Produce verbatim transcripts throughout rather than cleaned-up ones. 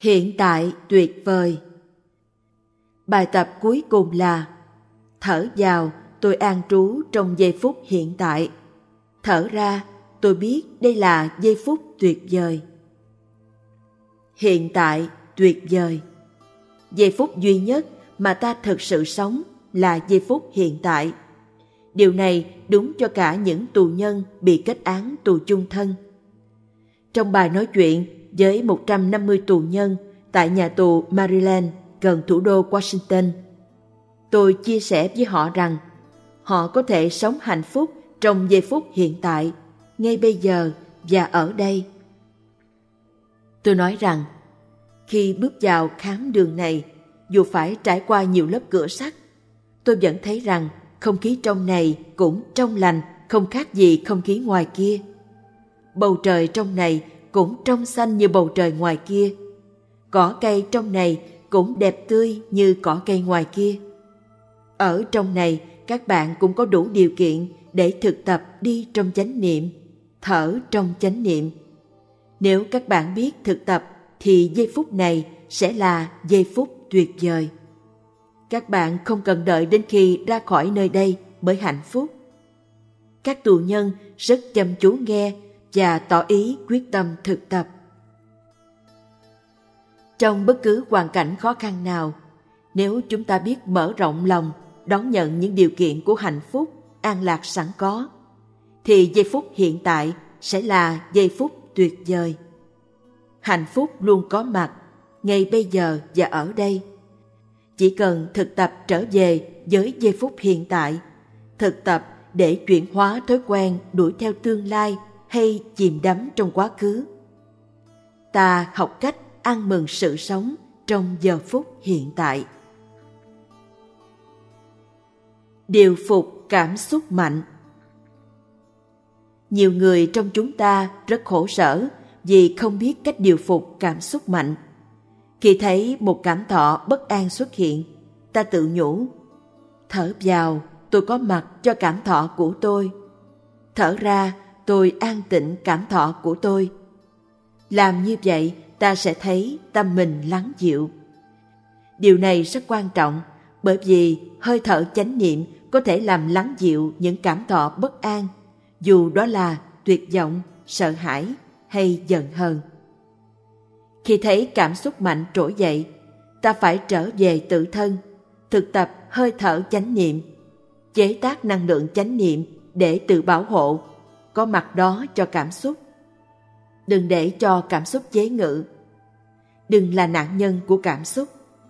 Hiện tại tuyệt vời. Bài tập cuối cùng là thở vào, tôi an trú trong giây phút hiện tại. Thở ra, tôi biết đây là giây phút tuyệt vời. Hiện tại tuyệt vời. Giây phút duy nhất mà ta thực sự sống là giây phút hiện tại. Điều này đúng cho cả những tù nhân bị kết án tù chung thân. Trong bài nói chuyện với một trăm năm mươi tù nhân tại nhà tù Maryland gần thủ đô Washington, tôi chia sẻ với họ rằng họ có thể sống hạnh phúc trong giây phút hiện tại, ngay bây giờ và ở đây. Tôi nói rằng khi bước vào khám đường này, dù phải trải qua nhiều lớp cửa sắt, tôi vẫn thấy rằng không khí trong này cũng trong lành, không khác gì không khí ngoài kia. Bầu trời trong này cũng trong xanh như bầu trời ngoài kia. Cỏ cây trong này cũng đẹp tươi như cỏ cây ngoài kia. Ở trong này, các bạn cũng có đủ điều kiện để thực tập đi trong chánh niệm, thở trong chánh niệm. Nếu các bạn biết thực tập, thì giây phút này sẽ là giây phút tuyệt vời. Các bạn không cần đợi đến khi ra khỏi nơi đây mới hạnh phúc. Các tù nhân rất chăm chú nghe và tỏ ý quyết tâm thực tập. Trong bất cứ hoàn cảnh khó khăn nào, nếu chúng ta biết mở rộng lòng, đón nhận những điều kiện của hạnh phúc, an lạc sẵn có, thì giây phút hiện tại sẽ là giây phút tuyệt vời. Hạnh phúc luôn có mặt, ngay bây giờ và ở đây. Chỉ cần thực tập trở về với giây phút hiện tại, thực tập để chuyển hóa thói quen đuổi theo tương lai hay chìm đắm trong quá khứ. Ta học cách ăn mừng sự sống trong giờ phút hiện tại. Điều phục cảm xúc mạnh. Nhiều người trong chúng ta rất khổ sở vì không biết cách điều phục cảm xúc mạnh. Khi thấy một cảm thọ bất an xuất hiện, ta tự nhủ: thở vào, tôi có mặt cho cảm thọ của tôi. Thở ra, tôi an tịnh cảm thọ của tôi. Làm như vậy, ta sẽ thấy tâm mình lắng dịu. Điều này rất quan trọng, bởi vì hơi thở chánh niệm có thể làm lắng dịu những cảm thọ bất an, dù đó là tuyệt vọng, sợ hãi hay giận hờn. Khi thấy cảm xúc mạnh trỗi dậy, ta phải trở về tự thân, thực tập hơi thở chánh niệm, chế tác năng lượng chánh niệm để tự bảo hộ, có mặt đó cho cảm xúc. Đừng để cho cảm xúc chế ngự. Đừng là nạn nhân của cảm xúc.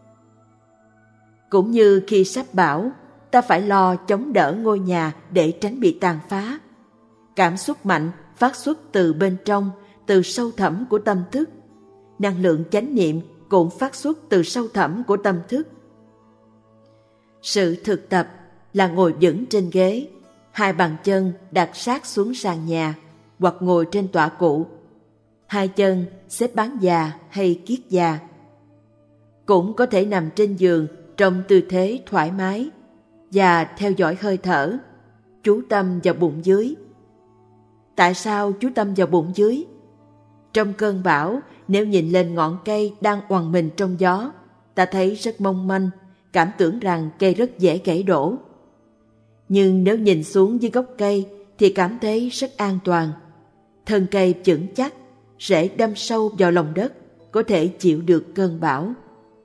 Cũng như khi sắp bão, ta phải lo chống đỡ ngôi nhà để tránh bị tàn phá. Cảm xúc mạnh phát xuất từ bên trong, từ sâu thẳm của tâm thức. Năng lượng chánh niệm cũng phát xuất từ sâu thẳm của tâm thức. Sự thực tập là ngồi vững trên ghế, hai bàn chân đặt sát xuống sàn nhà hoặc ngồi trên tọa cụ, hai chân xếp bán già hay kiết già. Cũng có thể nằm trên giường trong tư thế thoải mái và theo dõi hơi thở, chú tâm vào bụng dưới. Tại sao chú tâm vào bụng dưới? Trong cơn bão, nếu nhìn lên ngọn cây đang oằn mình trong gió, ta thấy rất mong manh, cảm tưởng rằng cây rất dễ gãy đổ. Nhưng nếu nhìn xuống dưới gốc cây thì cảm thấy rất an toàn. Thân cây vững chắc, rễ đâm sâu vào lòng đất, có thể chịu được cơn bão.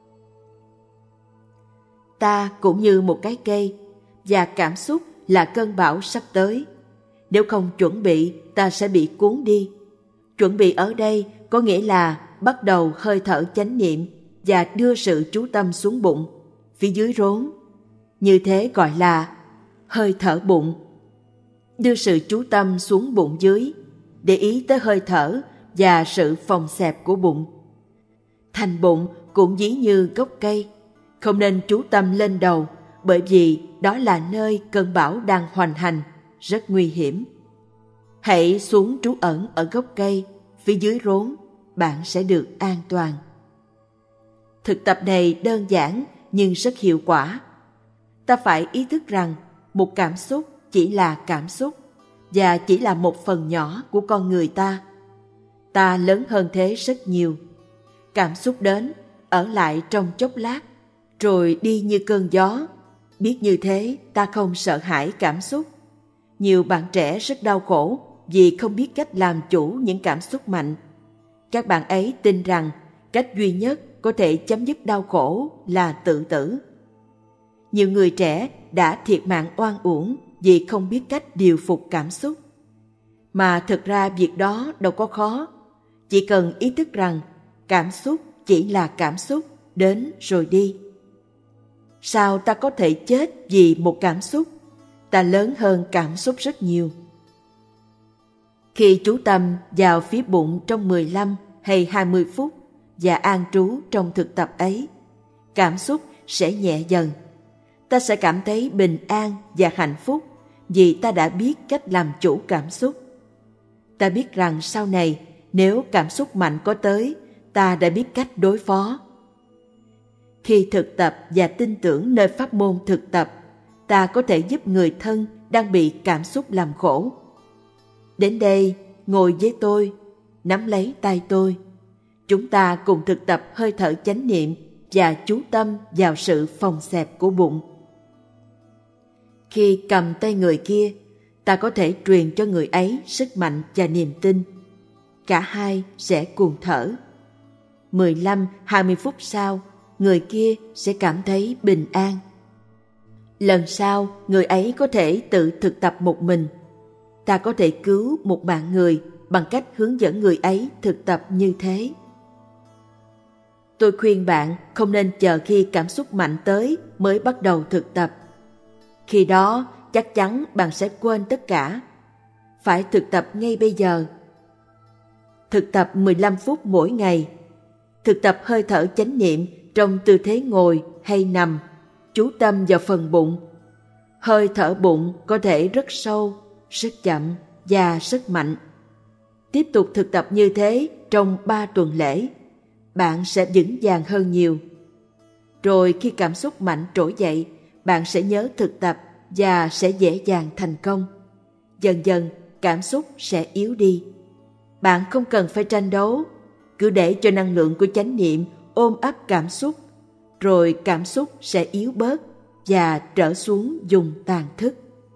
Ta cũng như một cái cây, và cảm xúc là cơn bão sắp tới. Nếu không chuẩn bị, ta sẽ bị cuốn đi. Chuẩn bị ở đây có nghĩa là bắt đầu hơi thở chánh niệm và đưa sự chú tâm xuống bụng, phía dưới rốn. Như thế gọi là hơi thở bụng. Đưa sự chú tâm xuống bụng dưới, để ý tới hơi thở và sự phồng xẹp của bụng. Thành bụng cũng ví như gốc cây, không nên chú tâm lên đầu, bởi vì đó là nơi cơn bão đang hoành hành, rất nguy hiểm. Hãy xuống trú ẩn ở gốc cây, phía dưới rốn, bạn sẽ được an toàn. Thực tập này đơn giản nhưng rất hiệu quả. Ta phải ý thức rằng một cảm xúc chỉ là cảm xúc và chỉ là một phần nhỏ của con người ta. Ta lớn hơn thế rất nhiều. Cảm xúc đến, ở lại trong chốc lát, rồi đi như cơn gió. Biết như thế, ta không sợ hãi cảm xúc. Nhiều bạn trẻ rất đau khổ vì không biết cách làm chủ những cảm xúc mạnh. Các bạn ấy tin rằng cách duy nhất có thể chấm dứt đau khổ là tự tử. Nhiều người trẻ đã thiệt mạng oan uổng vì không biết cách điều phục cảm xúc. Mà thực ra việc đó đâu có khó. Chỉ cần ý thức rằng cảm xúc chỉ là cảm xúc, đến rồi đi. Sao ta có thể chết vì một cảm xúc? Ta lớn hơn cảm xúc rất nhiều. Khi chú tâm vào phía bụng trong mười lăm hay hai mươi phút và an trú trong thực tập ấy, cảm xúc sẽ nhẹ dần. Ta sẽ cảm thấy bình an và hạnh phúc vì ta đã biết cách làm chủ cảm xúc. Ta biết rằng sau này nếu cảm xúc mạnh có tới, ta đã biết cách đối phó. Khi thực tập và tin tưởng nơi pháp môn thực tập, ta có thể giúp người thân đang bị cảm xúc làm khổ. Đến đây, ngồi với tôi, nắm lấy tay tôi. Chúng ta cùng thực tập hơi thở chánh niệm và chú tâm vào sự phồng xẹp của bụng. Khi cầm tay người kia, ta có thể truyền cho người ấy sức mạnh và niềm tin. Cả hai sẽ cùng thở. mười lăm hai mươi phút sau, người kia sẽ cảm thấy bình an. Lần sau, người ấy có thể tự thực tập một mình. Ta có thể cứu một mạng người bằng cách hướng dẫn người ấy thực tập như thế. Tôi khuyên bạn không nên chờ khi cảm xúc mạnh tới mới bắt đầu thực tập. Khi đó, chắc chắn bạn sẽ quên tất cả. Phải thực tập ngay bây giờ. Thực tập mười lăm phút mỗi ngày. Thực tập hơi thở chánh niệm trong tư thế ngồi hay nằm, chú tâm vào phần bụng. Hơi thở bụng có thể rất sâu, rất chậm và rất mạnh. Tiếp tục thực tập như thế trong ba tuần lễ, bạn sẽ vững vàng hơn nhiều. Rồi khi cảm xúc mạnh trỗi dậy, bạn sẽ nhớ thực tập và sẽ dễ dàng thành công. Dần dần, cảm xúc sẽ yếu đi. Bạn không cần phải tranh đấu, cứ để cho năng lượng của chánh niệm ôm ấp cảm xúc, rồi cảm xúc sẽ yếu bớt và trở xuống vùng tàn thức.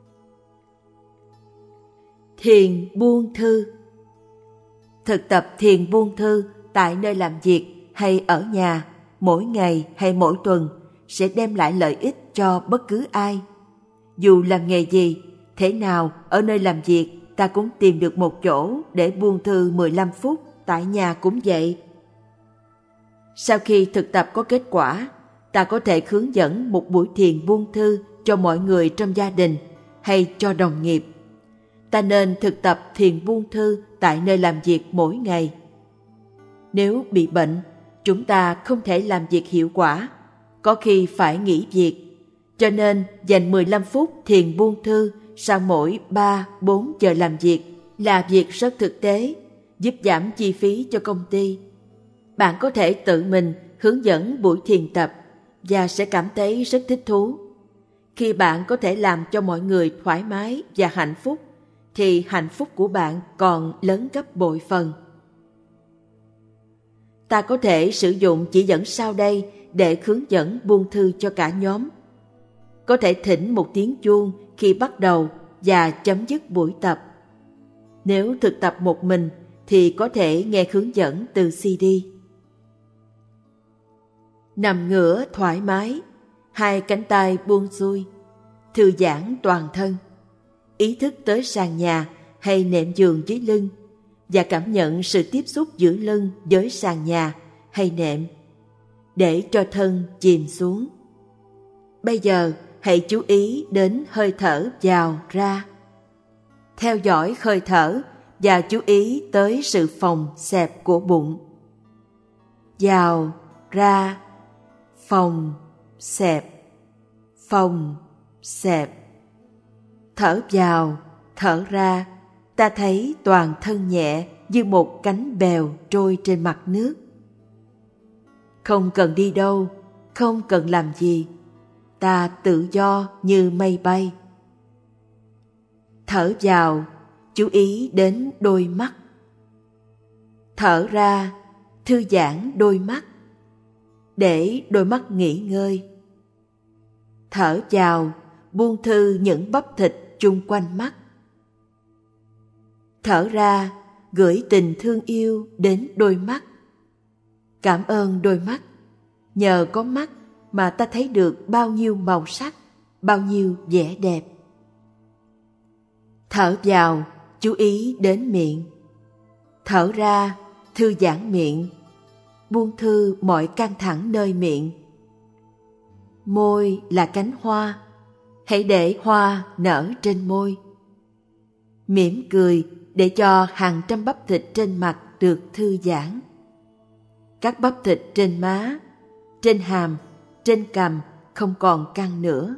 Thiền buông thư. Thực tập thiền buông thư tại nơi làm việc hay ở nhà, mỗi ngày hay mỗi tuần sẽ đem lại lợi ích cho bất cứ ai. Dù làm nghề gì, thế nào ở nơi làm việc ta cũng tìm được một chỗ để buông thư mười lăm phút, tại nhà cũng vậy. Sau khi thực tập có kết quả, ta có thể hướng dẫn một buổi thiền buông thư cho mọi người trong gia đình hay cho đồng nghiệp. Ta nên thực tập thiền buông thư tại nơi làm việc mỗi ngày. Nếu bị bệnh, chúng ta không thể làm việc hiệu quả, có khi phải nghỉ việc. Cho nên dành mười lăm phút thiền buông thư sau mỗi ba bốn giờ làm việc là việc rất thực tế, giúp giảm chi phí cho công ty. Bạn có thể tự mình hướng dẫn buổi thiền tập và sẽ cảm thấy rất thích thú. Khi bạn có thể làm cho mọi người thoải mái và hạnh phúc, thì hạnh phúc của bạn còn lớn gấp bội phần. Ta có thể sử dụng chỉ dẫn sau đây để hướng dẫn buông thư cho cả nhóm. Có thể thỉnh một tiếng chuông khi bắt đầu và chấm dứt buổi tập. Nếu thực tập một mình thì có thể nghe hướng dẫn từ xê đê. Nằm ngửa thoải mái, hai cánh tay buông xuôi, thư giãn toàn thân. Ý thức tới sàn nhà hay nệm giường dưới lưng và cảm nhận sự tiếp xúc giữa lưng với sàn nhà hay nệm, để cho thân chìm xuống. Bây giờ hãy chú ý đến hơi thở vào ra. Theo dõi hơi thở và chú ý tới sự phồng xẹp của bụng. Vào, ra, phồng, xẹp, phồng, xẹp. Thở vào, thở ra, ta thấy toàn thân nhẹ như một cánh bèo trôi trên mặt nước. Không cần đi đâu, không cần làm gì, ta tự do như mây bay. Thở vào, chú ý đến đôi mắt. Thở ra, thư giãn đôi mắt, để đôi mắt nghỉ ngơi. Thở vào, buông thư những bắp thịt chung quanh mắt. Thở ra, gửi tình thương yêu đến đôi mắt. Cảm ơn đôi mắt, nhờ có mắt mà ta thấy được bao nhiêu màu sắc, bao nhiêu vẻ đẹp. Thở vào, chú ý đến miệng. Thở ra, thư giãn miệng, buông thư mọi căng thẳng nơi miệng. Môi là cánh hoa, hãy để hoa nở trên môi. Mỉm cười để cho hàng trăm bắp thịt trên mặt được thư giãn. Các bắp thịt trên má, trên hàm, trên cằm không còn căng nữa.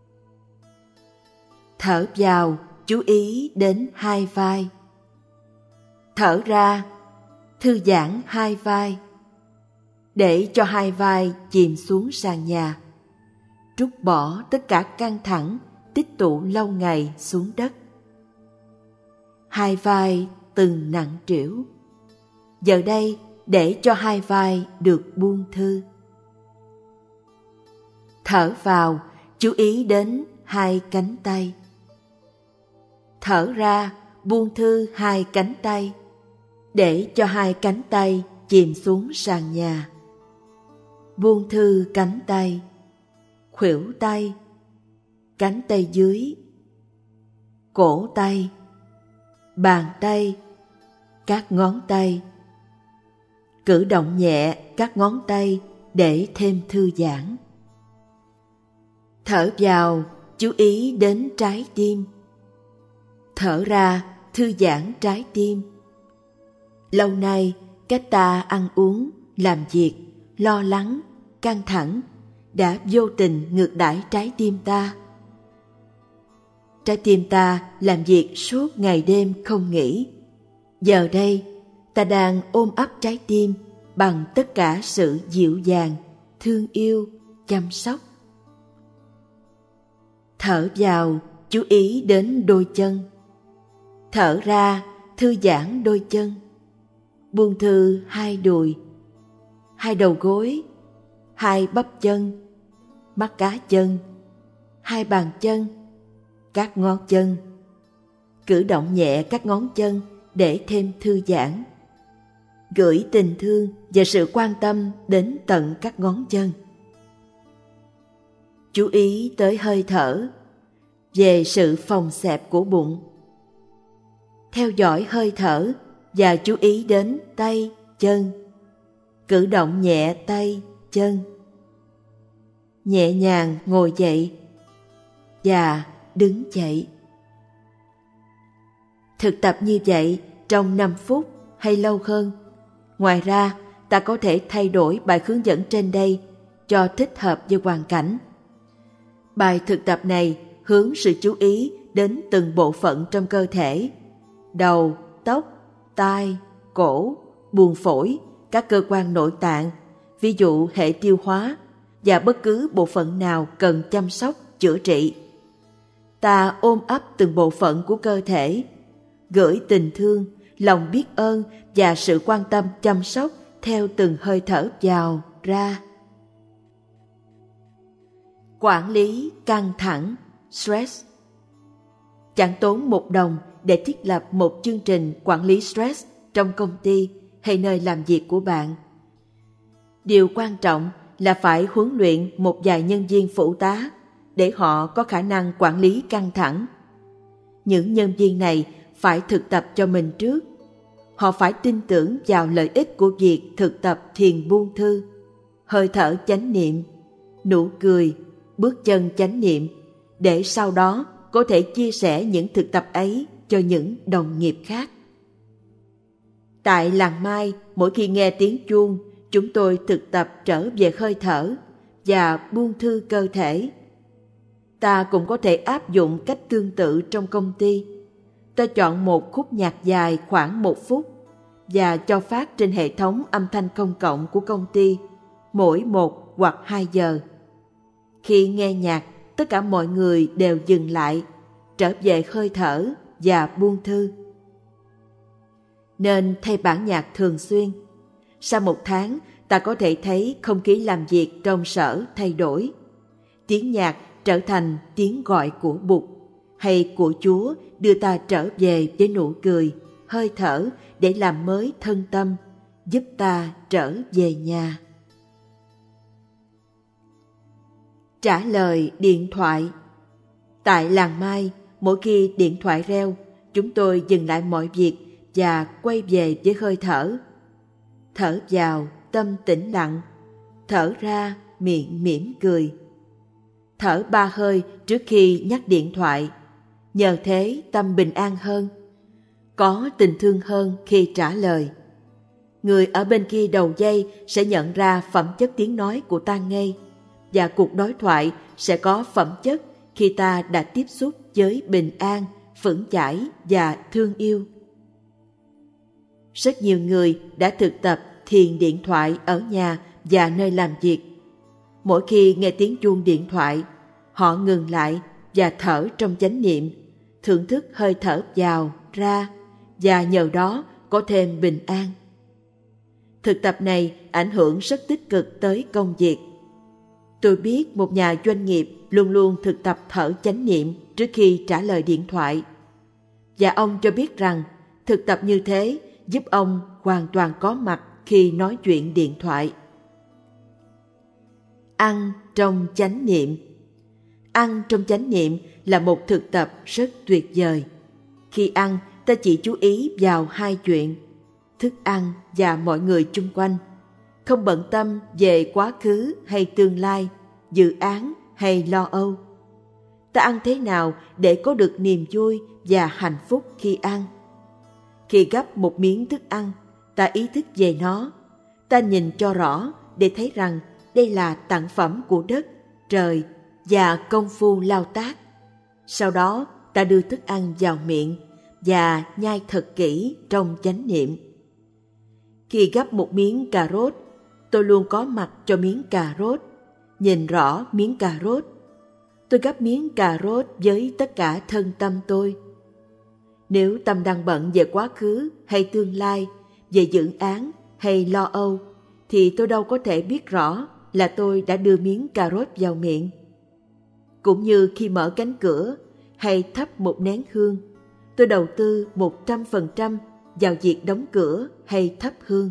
Thở vào, chú ý đến hai vai. Thở ra, thư giãn hai vai, để cho hai vai chìm xuống sàn nhà, trút bỏ tất cả căng thẳng tích tụ lâu ngày xuống đất. Hai vai từng nặng trĩu, giờ đây để cho hai vai được buông thư. Thở vào, chú ý đến hai cánh tay. Thở ra, buông thư hai cánh tay, để cho hai cánh tay chìm xuống sàn nhà. Buông thư cánh tay, khuỷu tay, cánh tay dưới, cổ tay, bàn tay, các ngón tay. Cử động nhẹ các ngón tay để thêm thư giãn. Thở vào, chú ý đến trái tim. Thở ra, thư giãn trái tim. Lâu nay, cách ta ăn uống, làm việc, lo lắng, căng thẳng đã vô tình ngược đãi trái tim ta. Trái tim ta làm việc suốt ngày đêm không nghỉ. Giờ đây, ta đang ôm ấp trái tim bằng tất cả sự dịu dàng, thương yêu, chăm sóc. Thở vào, chú ý đến đôi chân. Thở ra, thư giãn đôi chân. Buông thư hai đùi, hai đầu gối, hai bắp chân, mắt cá chân, hai bàn chân, các ngón chân. Cử động nhẹ các ngón chân để thêm thư giãn. Gửi tình thương và sự quan tâm đến tận các ngón chân. Chú ý tới hơi thở, về sự phồng xẹp của bụng. Theo dõi hơi thở và chú ý đến tay, chân. Cử động nhẹ tay, chân. Nhẹ nhàng ngồi dậy và đứng dậy. Thực tập như vậy trong năm phút hay lâu hơn. Ngoài ra, ta có thể thay đổi bài hướng dẫn trên đây cho thích hợp với hoàn cảnh. Bài thực tập này hướng sự chú ý đến từng bộ phận trong cơ thể: đầu, tóc, tai, cổ, buồng phổi, các cơ quan nội tạng, ví dụ hệ tiêu hóa, và bất cứ bộ phận nào cần chăm sóc, chữa trị. Ta ôm ấp từng bộ phận của cơ thể, gửi tình thương, lòng biết ơn và sự quan tâm chăm sóc theo từng hơi thở vào, ra. Quản lý căng thẳng, stress. Chẳng tốn một đồng để thiết lập một chương trình quản lý stress trong công ty hay nơi làm việc của bạn. Điều quan trọng là phải huấn luyện một vài nhân viên phụ tá để họ có khả năng quản lý căng thẳng. Những nhân viên này phải thực tập cho mình trước. Họ phải tin tưởng vào lợi ích của việc thực tập thiền buông thư, hơi thở chánh niệm, nụ cười, bước chân chánh niệm, để sau đó có thể chia sẻ những thực tập ấy cho những đồng nghiệp khác. Tại làng Mai, mỗi khi nghe tiếng chuông, chúng tôi thực tập trở về hơi thở và buông thư cơ thể. Ta cũng có thể áp dụng cách tương tự trong công ty. Ta chọn một khúc nhạc dài khoảng một phút và cho phát trên hệ thống âm thanh công cộng của công ty mỗi một hoặc hai giờ. Khi nghe nhạc, tất cả mọi người đều dừng lại, trở về hơi thở và buông thư. Nên thay bản nhạc thường xuyên. Sau một tháng, ta có thể thấy không khí làm việc trong sở thay đổi. Tiếng nhạc trở thành tiếng gọi của Bụt, hay của Chúa đưa ta trở về với nụ cười, hơi thở để làm mới thân tâm, giúp ta trở về nhà. Trả lời điện thoại. Tại làng Mai, mỗi khi điện thoại reo, chúng tôi dừng lại mọi việc và quay về với hơi thở. Thở vào, tâm tĩnh lặng. Thở ra, miệng mỉm cười. Thở ba hơi trước khi nhắc điện thoại. Nhờ thế tâm bình an hơn. Có tình thương hơn khi trả lời. Người ở bên kia đầu dây sẽ nhận ra phẩm chất tiếng nói của ta ngay, và cuộc đối thoại sẽ có phẩm chất khi ta đã tiếp xúc với bình an, vững chãi và thương yêu. Rất nhiều người đã thực tập thiền điện thoại ở nhà và nơi làm việc. Mỗi khi nghe tiếng chuông điện thoại, họ ngừng lại và thở trong chánh niệm, thưởng thức hơi thở vào, ra, và nhờ đó có thêm bình an. Thực tập này ảnh hưởng rất tích cực tới công việc. Tôi biết một nhà doanh nghiệp luôn luôn thực tập thở chánh niệm trước khi trả lời điện thoại. Và ông cho biết rằng thực tập như thế giúp ông hoàn toàn có mặt khi nói chuyện điện thoại. Ăn trong chánh niệm. Ăn trong chánh niệm là một thực tập rất tuyệt vời. Khi ăn, ta chỉ chú ý vào hai chuyện: thức ăn và mọi người chung quanh, không bận tâm về quá khứ hay tương lai, dự án hay lo âu. Ta ăn thế nào để có được niềm vui và hạnh phúc khi ăn? Khi gắp một miếng thức ăn, ta ý thức về nó. Ta nhìn cho rõ để thấy rằng đây là tặng phẩm của đất, trời và công phu lao tác. Sau đó, ta đưa thức ăn vào miệng và nhai thật kỹ trong chánh niệm. Khi gắp một miếng cà rốt, tôi luôn có mặt cho miếng cà rốt, nhìn rõ miếng cà rốt. Tôi gắp miếng cà rốt với tất cả thân tâm tôi. Nếu tâm đang bận về quá khứ hay tương lai, về dự án hay lo âu, thì tôi đâu có thể biết rõ là tôi đã đưa miếng cà rốt vào miệng. Cũng như khi mở cánh cửa hay thắp một nén hương, tôi đầu tư một trăm phần trăm vào việc đóng cửa hay thắp hương.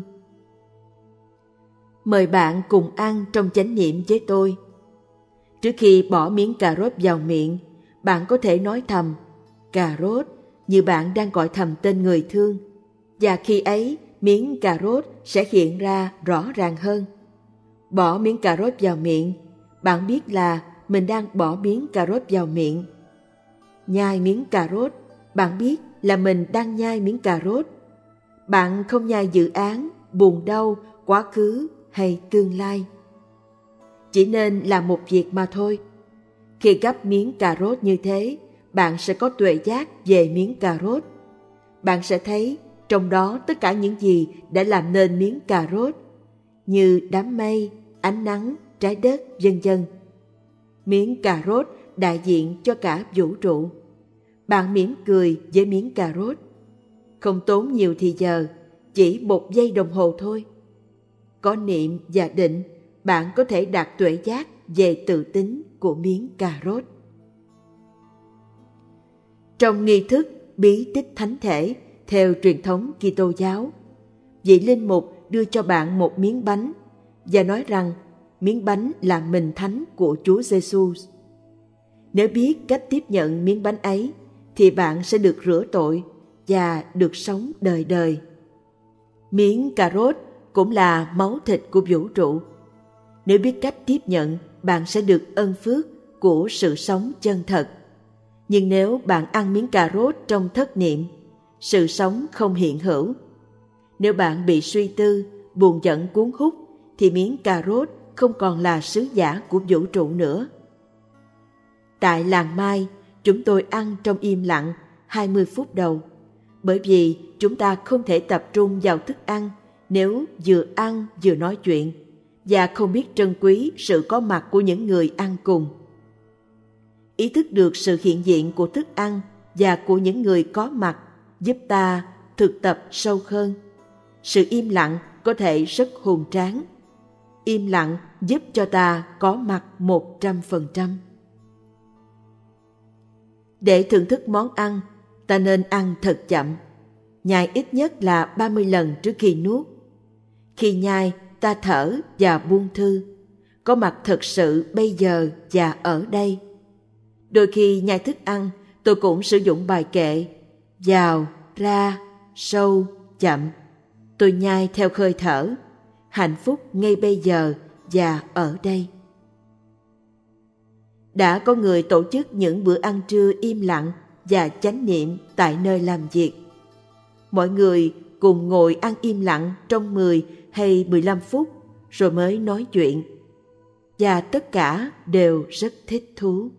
Mời bạn cùng ăn trong chánh niệm với tôi. Trước khi bỏ miếng cà rốt vào miệng, bạn có thể nói thầm cà rốt như bạn đang gọi thầm tên người thương, và khi ấy miếng cà rốt sẽ hiện ra rõ ràng hơn. Bỏ miếng cà rốt vào miệng, bạn biết là mình đang bỏ miếng cà rốt vào miệng. Nhai miếng cà rốt, bạn biết là mình đang nhai miếng cà rốt. Bạn không nhai dự án, buồn đau, quá khứ hay tương lai. Chỉ nên làm một việc mà thôi. Khi gắp miếng cà rốt như thế, bạn sẽ có tuệ giác về miếng cà rốt. Bạn sẽ thấy trong đó tất cả những gì đã làm nên miếng cà rốt, như đám mây, ánh nắng, trái đất, vân vân. Miếng cà rốt đại diện cho cả vũ trụ. Bạn mỉm cười với miếng cà rốt. Không tốn nhiều thì giờ, chỉ một giây đồng hồ thôi. Có niệm và định, bạn có thể đạt tuệ giác về tự tính của miếng cà rốt. Trong nghi thức bí tích thánh thể theo truyền thống Kitô giáo, vị linh mục đưa cho bạn một miếng bánh và nói rằng miếng bánh là mình thánh của Chúa Giêsu. Nếu biết cách tiếp nhận miếng bánh ấy, thì bạn sẽ được rửa tội và được sống đời đời. Miếng cà rốt cũng là máu thịt của vũ trụ. Nếu biết cách tiếp nhận, bạn sẽ được ân phước của sự sống chân thật. Nhưng nếu bạn ăn miếng cà rốt trong thất niệm, sự sống không hiện hữu. Nếu bạn bị suy tư, buồn giận cuốn hút, thì miếng cà rốt không còn là sứ giả của vũ trụ nữa. Tại làng Mai, chúng tôi ăn trong im lặng hai mươi phút đầu, bởi vì chúng ta không thể tập trung vào thức ăn nếu vừa ăn vừa nói chuyện, và không biết trân quý sự có mặt của những người ăn cùng. Ý thức được sự hiện diện của thức ăn và của những người có mặt giúp ta thực tập sâu hơn. Sự im lặng có thể rất hùng tráng. Im lặng giúp cho ta có mặt một trăm phần trăm. Để thưởng thức món ăn, ta nên ăn thật chậm, nhai ít nhất là ba mươi lần trước khi nuốt. Khi nhai, ta thở và buông thư, có mặt thật sự bây giờ và ở đây. Đôi khi nhai thức ăn, tôi cũng sử dụng bài kệ, vào, ra, sâu, chậm. Tôi nhai theo hơi thở, hạnh phúc ngay bây giờ và ở đây. Đã có người tổ chức những bữa ăn trưa im lặng và chánh niệm tại nơi làm việc. Mọi người cùng ngồi ăn im lặng trong mười hay mười lăm phút rồi mới nói chuyện. Và tất cả đều rất thích thú.